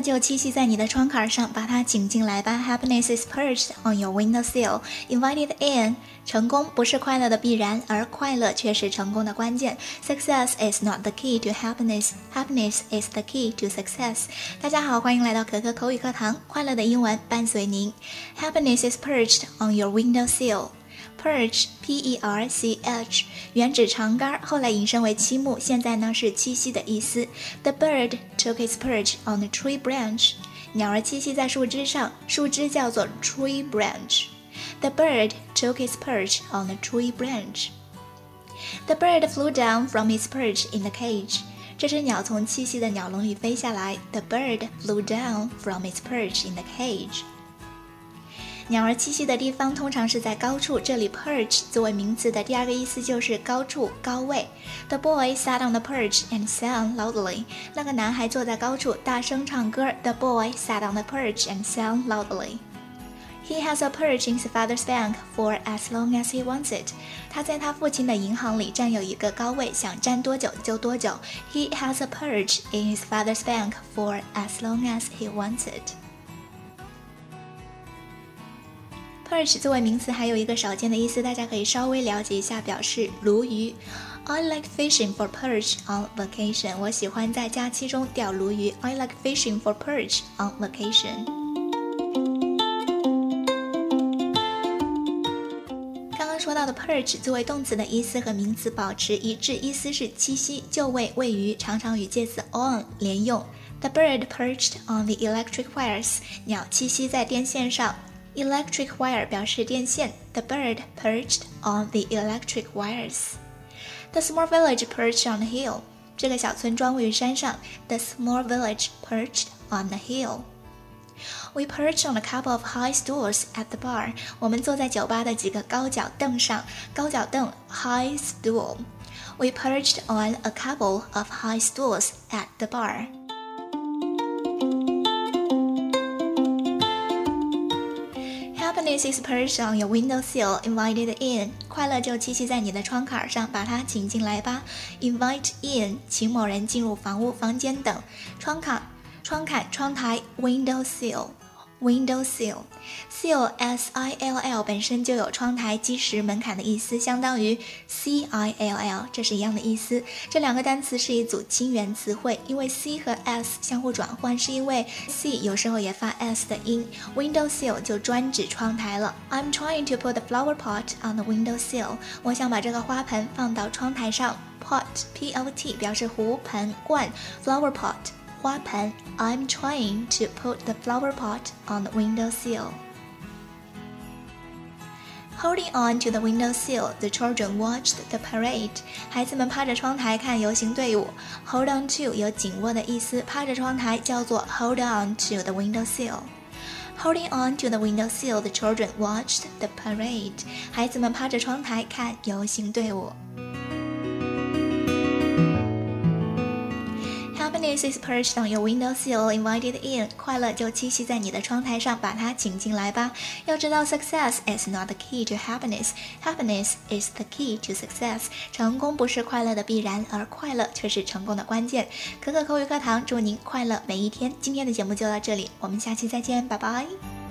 就栖息在你的窗槛上，把它请进来吧。Happiness is perched on your windowsill. Invite it in. 成功不是快乐的必然，而快乐却是成功的关键。Success is not the key to happiness. Happiness is the key to success. 大家好，欢迎来到可可口语课堂，快乐的英文伴随您。Happiness is perched on your windowsill.Perch, P-E-R-C-H, 原指长杆，后来引申为栖木，现在呢是栖息的意思。The bird took its perch on the tree branch. 鸟儿栖息在树枝上，树枝叫做 tree branch. The bird took its perch on the tree branch. The bird flew down from its perch in the cage. 这只鸟从栖息的鸟笼里飞下来。The bird flew down from its perch in the cage.鸟儿栖息的地方通常是在高处，这里 perch 作为名词的第二个意思就是高处、高位。The boy sat on the perch and sang loudly. 那个男孩坐在高处，大声唱歌。The boy sat on the perch and sang loudly. He has a perch in his father's bank for as long as he wants it. 他在他父亲的银行里占有一个高位，想占多久就多久。He has a perch in his father's bank for as long as he wants it.Perch 作为名词还有一个少见的意思，大家可以稍微了解一下，表示鲈鱼。I like fishing for perch on vacation. 我喜欢在假期中钓鲈鱼。I like fishing for perch on vacation. 刚刚说到的 perch 作为动词的意思和名词保持一致，意思是栖息、就位、位于，常常与介词 on 连用。The bird perched on the electric wires. 鸟栖息在电线上。Electric wire 表示电线。The bird perched on the electric wires. The small village perched on the hill. 这个小村庄位于山上。The small village perched on the hill. We perched on a couple of high stools at the bar. 我们坐在酒吧的几个高脚凳上。高脚凳 high stool. We perched on a couple of high stools at the bar.Happiness is perched on your windowsill. Invite it in. 快乐就栖息在你的窗槛上，把它请进来吧。Invite in. 请某人进入房屋、房间等。窗槛、窗台 windowsill.Sill, S-I-L-L 本身就有窗台、基石、门槛的意思，相当于 C-I-L-L， 这是一样的意思。这两个单词是一组亲缘词汇，因为 C 和 S 相互转换，是因为 C 有时候也发 S 的音。Windowsill 就专指窗台了。I'm trying to put the flower pot on the windowsill. 我想把这个花盆放到窗台上。Pot, P-O-T 表示壶、盆、罐 ，flower pot。花盆 I'm trying to put the flower pot on the windowsill. Holding on to the windowsill, the children watched the parade. 孩子们趴着窗台看游行队伍。Hold on to 有紧握的意思，趴着窗台叫做 hold on to the windowsill. Holding on to the windowsill, the children watched the parade. 孩子们趴着窗台看游行队伍。Happiness is perched on your windowsill. Invite it in. 快乐就栖息在你的窗台上，把它请进来吧。要知道 success is not the key to happiness. Happiness is the key to success. 成功不是快乐的必然，而快乐却是成功的关键。可可口语课堂祝您快乐每一天。今天的节目就到这里，我们下期再见，拜拜。